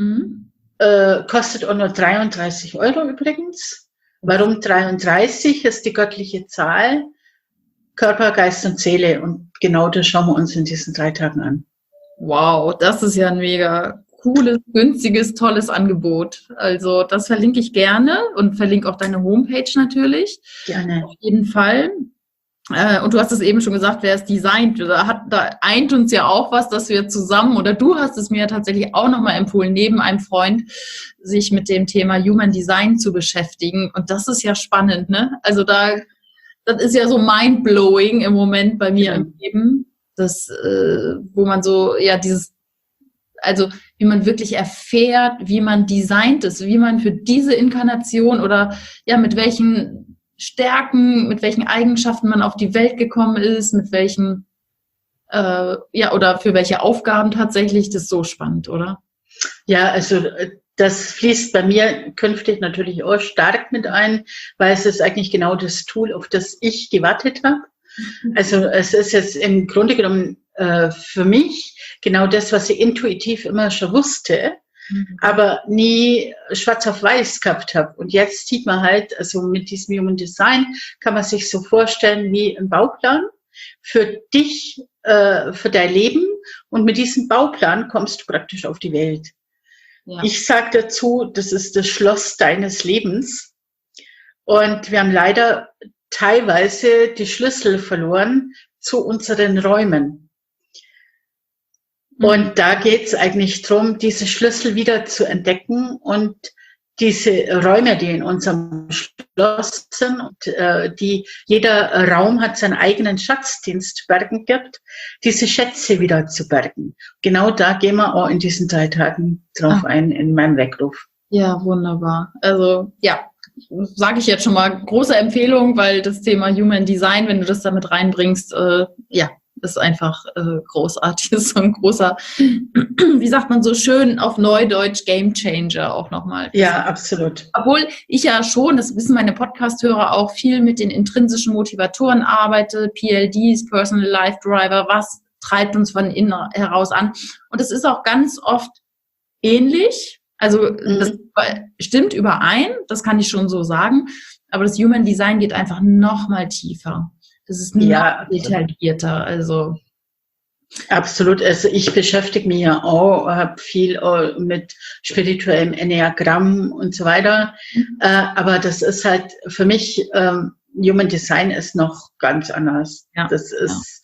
kostet auch nur 33 € übrigens. Warum 33? Ist die göttliche Zahl. Körper, Geist und Seele. Und genau das schauen wir uns in diesen 3 Tagen an. Wow, das ist ja ein mega cooles, günstiges, tolles Angebot. Also das verlinke ich gerne und verlinke auch deine Homepage natürlich. Gerne. Auf jeden Fall. Und du hast es eben schon gesagt, wer es designt. Da eint uns ja auch was, dass wir zusammen, oder du hast es mir tatsächlich auch nochmal empfohlen, neben einem Freund, sich mit dem Thema Human Design zu beschäftigen. Und das ist ja spannend, ne? Also das ist ja so mindblowing im Moment bei mir im Leben. Das, wo man so, ja, also wie man wirklich erfährt, wie man designt ist, wie man für diese Inkarnation oder ja, mit welchen Stärken, mit welchen Eigenschaften man auf die Welt gekommen ist, mit welchen, oder für welche Aufgaben tatsächlich. Das ist so spannend, oder? Ja, also das fließt bei mir künftig natürlich auch stark mit ein, weil es ist eigentlich genau das Tool, auf das ich gewartet habe. Also es ist jetzt im Grunde genommen für mich genau das, was ich intuitiv immer schon wusste, aber nie schwarz auf weiß gehabt habe. Und jetzt sieht man halt, also mit diesem Human Design kann man sich so vorstellen wie ein Bauplan für dich, für dein Leben. Und mit diesem Bauplan kommst du praktisch auf die Welt. Ja. Ich sage dazu, das ist das Schloss deines Lebens. Und wir haben leider teilweise die Schlüssel verloren zu unseren Räumen. Und da geht es eigentlich darum, diese Schlüssel wieder zu entdecken und diese Räume, die in unserem Schloss sind, und jeder Raum hat seinen eigenen Schatz, den es zu bergen gibt, diese Schätze wieder zu bergen. Genau da gehen wir auch in diesen 3 Tagen drauf ein, in meinem Weckruf. Ja, wunderbar. Also, ja, sage ich jetzt schon mal, große Empfehlung, weil das Thema Human Design, wenn du das damit reinbringst, ja, ist einfach großartig. Ist so ein großer, wie sagt man so schön auf Neudeutsch, Game Changer auch nochmal. Ja, absolut. Obwohl ich ja schon, das wissen meine Podcast-Hörer auch, viel mit den intrinsischen Motivatoren arbeite, PLDs, Personal Life Driver, was treibt uns von innen heraus an. Und es ist auch ganz oft ähnlich. Also das stimmt überein, das kann ich schon so sagen. Aber das Human Design geht einfach noch mal tiefer. Das ist noch detaillierter. Also absolut. Also ich beschäftige mich ja auch, habe viel mit spirituellem Enneagramm und so weiter. Aber das ist halt für mich, Human Design ist noch ganz anders. Ja, das ist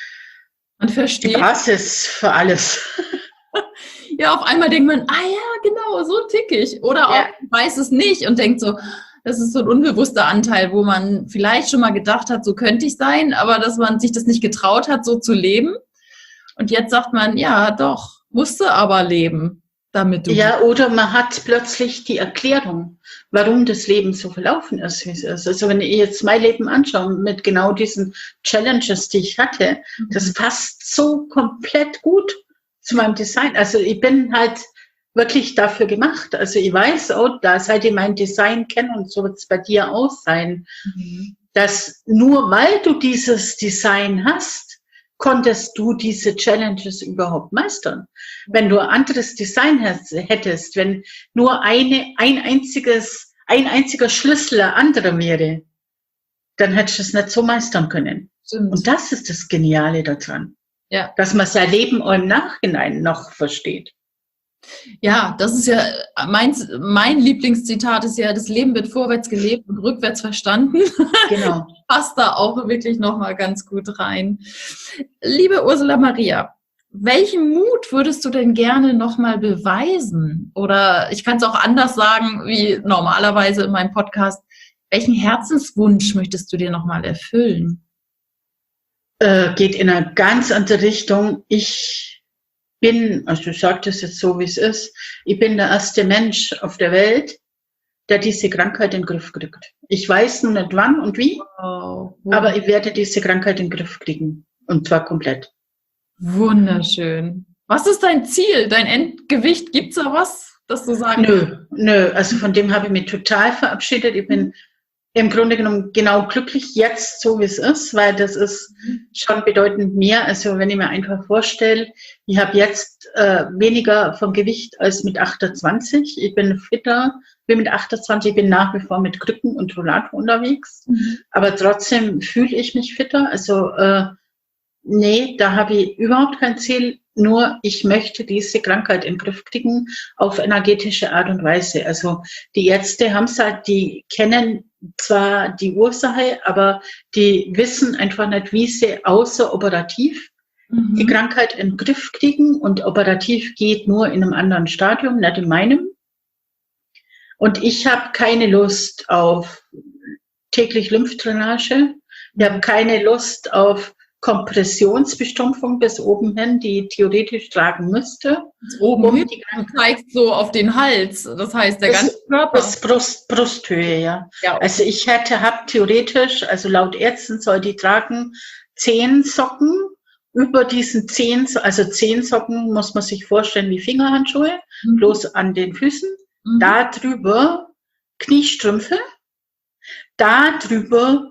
die Basis für alles. Ja, auf einmal denkt man, ja, genau, so tick ich. Oder auch weiß es nicht und denkt so, das ist so ein unbewusster Anteil, wo man vielleicht schon mal gedacht hat, so könnte ich sein, aber dass man sich das nicht getraut hat, so zu leben. Und jetzt sagt man, ja, doch, musste aber leben, damit du... Ja, oder man hat plötzlich die Erklärung, warum das Leben so verlaufen ist, wie es ist. Also wenn ich jetzt mein Leben anschaue, mit genau diesen Challenges, die ich hatte, das passt so komplett gut zu meinem Design. Also ich bin halt wirklich dafür gemacht. Also ich weiß auch, da seit ich mein Design kenne, und so wird es bei dir auch sein, dass nur weil du dieses Design hast, konntest du diese Challenges überhaupt meistern. Wenn du ein anderes Design hättest, wenn nur ein einziger Schlüssel ein anderer wäre, dann hättest du es nicht so meistern können. Stimmt. Und das ist das Geniale daran. Ja. Dass man sein Leben auch im Nachhinein noch versteht. Ja, das ist ja, mein Lieblingszitat ist ja, das Leben wird vorwärts gelebt und rückwärts verstanden. Genau. Passt da auch wirklich nochmal ganz gut rein. Liebe Ursula Maria, welchen Mut würdest du denn gerne nochmal beweisen? Oder ich kann es auch anders sagen, wie normalerweise in meinem Podcast. Welchen Herzenswunsch möchtest du dir nochmal erfüllen? Geht in eine ganz andere Richtung. Also ich sage das jetzt so, wie es ist, ich bin der erste Mensch auf der Welt, der diese Krankheit in den Griff kriegt. Ich weiß nur nicht wann und wie, aber ich werde diese Krankheit in den Griff kriegen. Und zwar komplett. Wunderschön. Was ist dein Ziel, dein Endgewicht? Gibt es da was, dass du sagst? Nö. Also von dem habe ich mich total verabschiedet. Ich bin im Grunde genommen genau glücklich jetzt, so wie es ist, weil das ist schon bedeutend mehr. Also wenn ich mir einfach vorstelle, ich habe jetzt weniger vom Gewicht als mit 28. Ich bin fitter, wie mit 28. Ich bin nach wie vor mit Krücken und Rollator unterwegs. Aber trotzdem fühle ich mich fitter. Also nee, da habe ich überhaupt kein Ziel. Nur ich möchte diese Krankheit in den Griff kriegen auf energetische Art und Weise. Also die Ärzte haben es halt, die kennen zwar die Ursache, aber die wissen einfach nicht, wie sie außeroperativ die Krankheit in den Griff kriegen. Und operativ geht nur in einem anderen Stadium, nicht in meinem. Und ich habe keine Lust auf täglich Lymphdrainage. Ich habe keine Lust auf Kompressionsbestumpfung bis oben hin, die ich theoretisch tragen müsste. Oben hin, du zeigst so auf den Hals, das heißt der ganze Körper. Bis Brusthöhe, ja. Also ich habe theoretisch, also laut Ärzten soll die tragen 10 Socken, über diesen 10 Socken muss man sich vorstellen wie Fingerhandschuhe, bloß an den Füßen, da drüber Kniestrümpfe, da drüber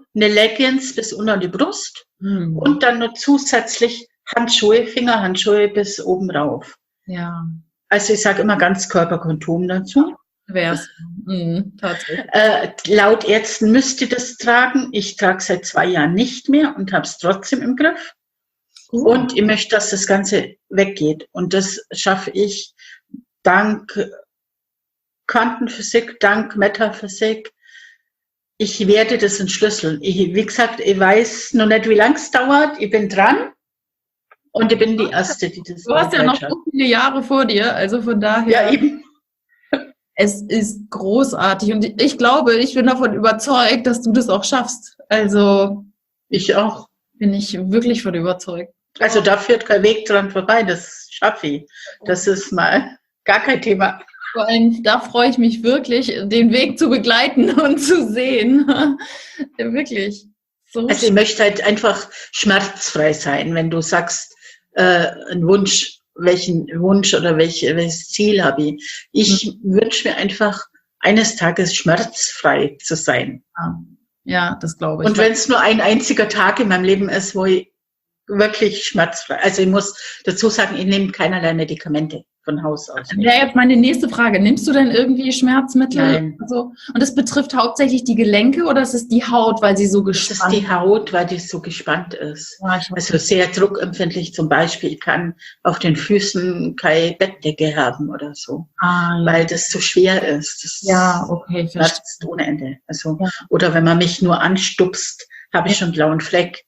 eine Leggings bis unter die Brust und dann noch zusätzlich Handschuhe, Fingerhandschuhe bis oben rauf. Ja. Also ich sage immer Ganzkörperkondom dazu. Wär's. Tatsächlich. Laut Ärzten müsste das tragen. Ich trage seit 2 Jahren nicht mehr und habe es trotzdem im Griff. Und ich möchte, dass das Ganze weggeht. Und das schaffe ich dank Quantenphysik, dank Metaphysik. Ich werde das entschlüsseln. Wie gesagt, ich weiß noch nicht, wie lange es dauert. Ich bin dran. Und ich bin die Erste, die das Du hast ja noch so viele Jahre vor dir. Also von daher. Ja, eben. Es ist großartig. Und ich glaube, ich bin davon überzeugt, dass du das auch schaffst. Also. Ich auch. Bin ich wirklich von überzeugt. Also da führt kein Weg dran vorbei. Das schaffe ich. Das ist mal gar kein Thema. Vor allem, da freue ich mich wirklich, den Weg zu begleiten und zu sehen. Ja, wirklich. So also ich möchte halt einfach schmerzfrei sein, wenn du sagst, ein Wunsch, welchen Wunsch oder welches Ziel habe ich. Ich wünsche mir einfach, eines Tages schmerzfrei zu sein. Ja, das glaube ich. Und wenn es nur ein einziger Tag in meinem Leben ist, wo ich wirklich schmerzfrei, also ich muss dazu sagen, ich nehme keinerlei Medikamente von Haus aus. Wäre jetzt meine nächste Frage. Nimmst du denn irgendwie Schmerzmittel? Nein. Also, und es betrifft hauptsächlich die Gelenke oder ist es die Haut, weil sie so gespannt ist? Das ist die Haut, weil die so gespannt ist. Ja, also sehr druckempfindlich zum Beispiel. Ich kann auf den Füßen keine Bettdecke haben oder so, weil das so schwer ist. Das okay. schmerzt ohne Ende. Also, oder wenn man mich nur anstupst, habe ich schon einen blauen Fleck.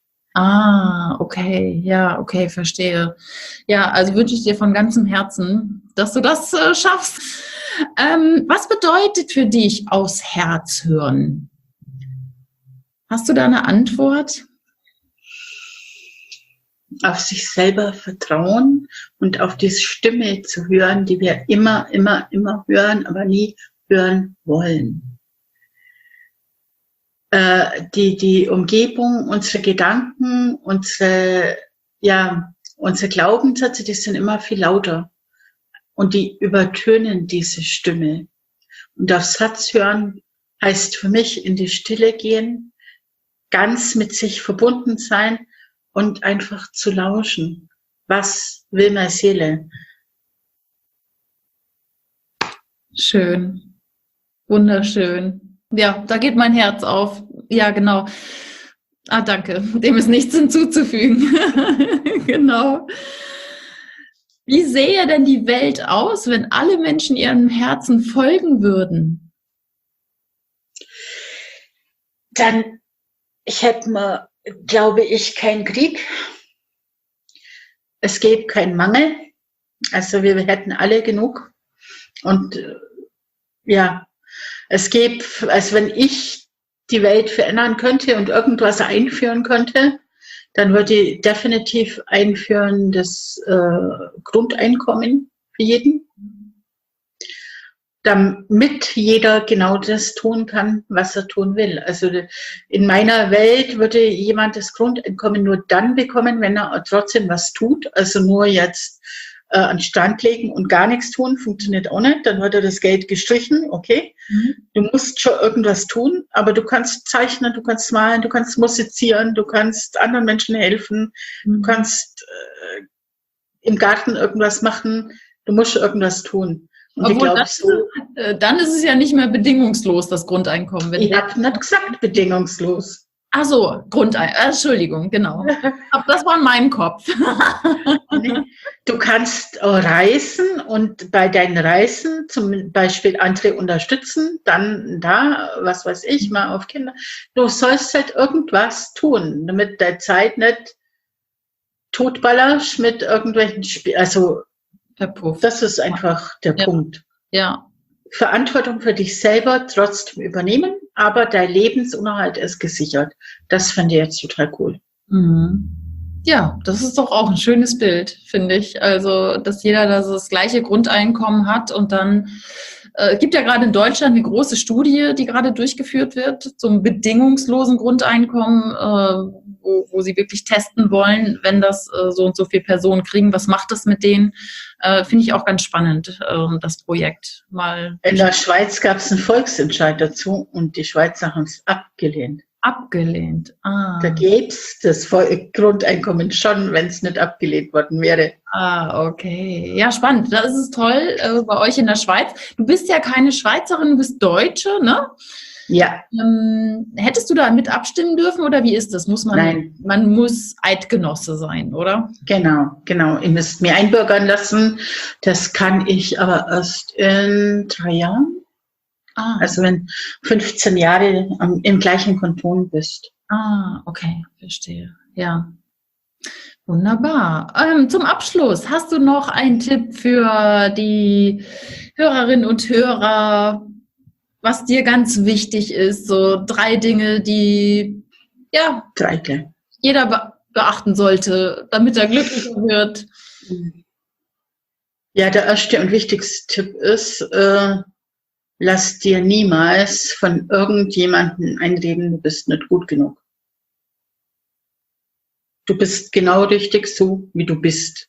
Okay. Ja, okay, verstehe. Ja, also wünsche ich dir von ganzem Herzen, dass du das schaffst. Was bedeutet für dich aus Herz hören? Hast du da eine Antwort? Auf sich selber vertrauen und auf diese Stimme zu hören, die wir immer hören, aber nie hören wollen. Die Umgebung, unsere Gedanken, unsere Glaubenssätze, die sind immer viel lauter. Und die übertönen diese Stimme. Und auf Satz hören heißt für mich in die Stille gehen, ganz mit sich verbunden sein und einfach zu lauschen. Was will meine Seele? Schön. Wunderschön. Ja, da geht mein Herz auf. Ja, genau. Danke. Dem ist nichts hinzuzufügen. Genau. Wie sähe denn die Welt aus, wenn alle Menschen ihrem Herzen folgen würden? Dann hätten wir, glaube ich, keinen Krieg. Es gäbe keinen Mangel. Also wir hätten alle genug. Und es gäbe, als wenn ich die Welt verändern könnte und irgendwas einführen könnte, dann würde ich definitiv einführen das Grundeinkommen für jeden, damit jeder genau das tun kann, was er tun will. Also in meiner Welt würde jemand das Grundeinkommen nur dann bekommen, wenn er trotzdem was tut. Also nur jetzt an den Strand legen und gar nichts tun, funktioniert auch nicht. Dann wird das Geld gestrichen, okay. Du musst schon irgendwas tun, aber du kannst zeichnen, du kannst malen, du kannst musizieren, du kannst anderen Menschen helfen, du kannst im Garten irgendwas machen, du musst irgendwas tun. Und ich glaube, dann ist es ja nicht mehr bedingungslos, das Grundeinkommen. Ich habe nicht gesagt bedingungslos. Ach so, Entschuldigung, genau. Das war in meinem Kopf. Du kannst reisen und bei deinen Reisen zum Beispiel andere unterstützen, dann was weiß ich, mal auf Kinder. Du sollst halt irgendwas tun, damit deine Zeit nicht totballerst mit irgendwelchen Spielen. Also das ist einfach der Punkt. Ja. Verantwortung für dich selber trotzdem übernehmen, aber dein Lebensunterhalt ist gesichert. Das fand ich jetzt total cool. Ja, das ist doch auch ein schönes Bild, finde ich. Also, dass jeder das gleiche Grundeinkommen hat und dann gibt ja gerade in Deutschland eine große Studie, die gerade durchgeführt wird zum bedingungslosen Grundeinkommen, wo sie wirklich testen wollen, wenn das so und so viele Personen kriegen, was macht das mit denen? Finde ich auch ganz spannend, das Projekt mal. In der Schweiz gab es einen Volksentscheid dazu und die Schweizer haben es abgelehnt. Abgelehnt. Da gäbe es das Grundeinkommen schon, wenn es nicht abgelehnt worden wäre. Okay. Ja, spannend. Das ist toll bei euch in der Schweiz. Du bist ja keine Schweizerin, du bist Deutsche, ne? Ja. Hättest du da mit abstimmen dürfen oder wie ist das? Nein. Man muss Eidgenosse sein, oder? Genau. Ihr müsst mir einbürgern lassen. Das kann ich aber erst in 3 Jahren. Also wenn 15 Jahre im gleichen Kanton bist. Okay, verstehe. Ja, wunderbar. Zum Abschluss, hast du noch einen Tipp für die Hörerinnen und Hörer, was dir ganz wichtig ist? So 3 Dinge, die jeder beachten sollte, damit er glücklicher wird. Ja, der erste und wichtigste Tipp ist, lass dir niemals von irgendjemandem einreden, du bist nicht gut genug. Du bist genau richtig so, wie du bist.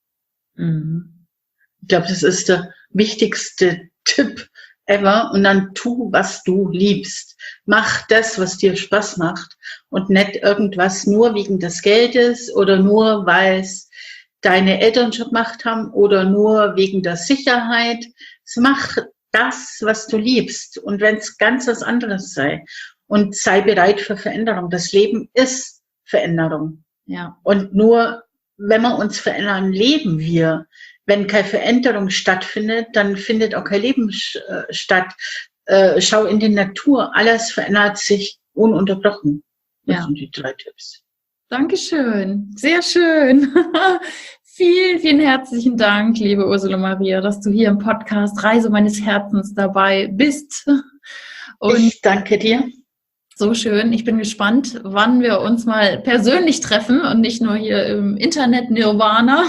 Ich glaube, das ist der wichtigste Tipp ever. Und dann tu, was du liebst. Mach das, was dir Spaß macht und nicht irgendwas nur wegen des Geldes oder nur, weil es deine Eltern schon gemacht haben oder nur wegen der Sicherheit. Mach das, was du liebst und wenn es ganz was anderes sei und sei bereit für Veränderung. Das Leben ist Veränderung. Ja. Und nur wenn wir uns verändern, leben wir. Wenn keine Veränderung stattfindet, dann findet auch kein Leben statt. Schau in die Natur, alles verändert sich ununterbrochen. Das sind die 3 Tipps. Dankeschön, sehr schön. Vielen, vielen herzlichen Dank, liebe Ursula Maria, dass du hier im Podcast Reise meines Herzens dabei bist. Und ich danke dir. So schön. Ich bin gespannt, wann wir uns mal persönlich treffen und nicht nur hier im Internet Nirvana.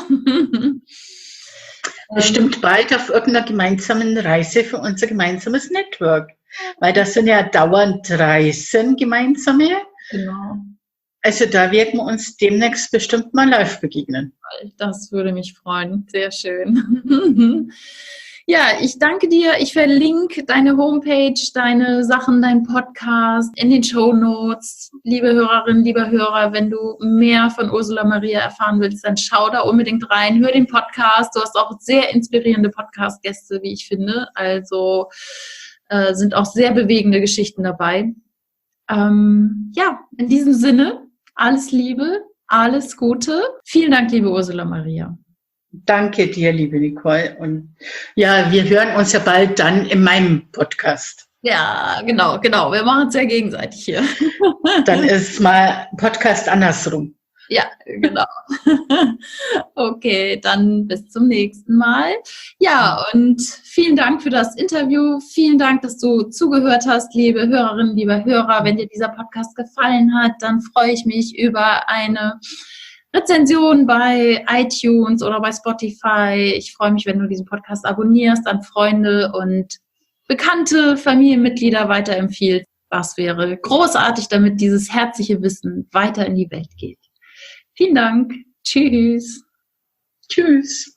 Bestimmt bald auf irgendeiner gemeinsamen Reise für unser gemeinsames Network. Weil das sind ja dauernd Reisen gemeinsame. Genau. Also da werden wir uns demnächst bestimmt mal live begegnen. Das würde mich freuen. Sehr schön. Ja, ich danke dir. Ich verlinke deine Homepage, deine Sachen, deinen Podcast in den Shownotes. Liebe Hörerinnen, lieber Hörer, wenn du mehr von Ursula Maria erfahren willst, dann schau da unbedingt rein. Hör den Podcast. Du hast auch sehr inspirierende Podcast-Gäste, wie ich finde. Also sind auch sehr bewegende Geschichten dabei. Ja, in diesem Sinne, alles Liebe, alles Gute. Vielen Dank, liebe Ursula Maria. Danke dir, liebe Nicole. Und ja, wir hören uns ja bald dann in meinem Podcast. Ja, genau. Wir machen es ja gegenseitig hier. Dann ist mal Podcast andersrum. Ja, genau. Okay, dann bis zum nächsten Mal. Ja, und vielen Dank für das Interview. Vielen Dank, dass du zugehört hast, liebe Hörerinnen, lieber Hörer. Wenn dir dieser Podcast gefallen hat, dann freue ich mich über eine Rezension bei iTunes oder bei Spotify. Ich freue mich, wenn du diesen Podcast abonnierst, an Freunde und bekannte Familienmitglieder weiterempfiehlst. Das wäre großartig, damit dieses herzliche Wissen weiter in die Welt geht. Vielen Dank. Tschüss. Tschüss.